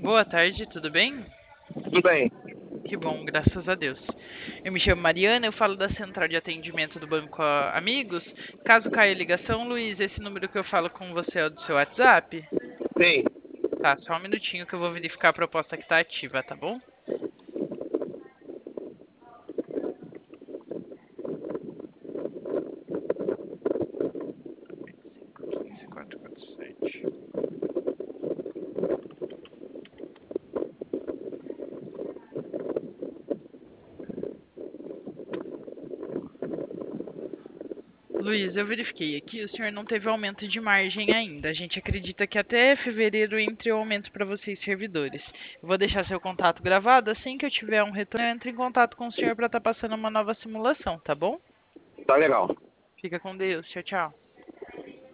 Boa tarde, tudo bem? Tudo bem. Que bom, graças a Deus. Eu me chamo Mariana, eu falo da central de atendimento do Banco Amigos. Caso caia a ligação, Luiz, esse número que eu falo com você é o do seu WhatsApp? Sim. Tá, só um minutinho que eu vou verificar a proposta que tá ativa, tá bom? 25 15 447. Luiz, eu verifiquei aqui, o senhor não teve aumento de margem ainda. A gente acredita que até fevereiro entre o aumento para vocês servidores. Eu vou deixar seu contato gravado. Assim que eu tiver um retorno, eu entro em contato com o senhor para estar passando uma nova simulação, tá bom? Tá legal. Fica com Deus. Tchau, tchau.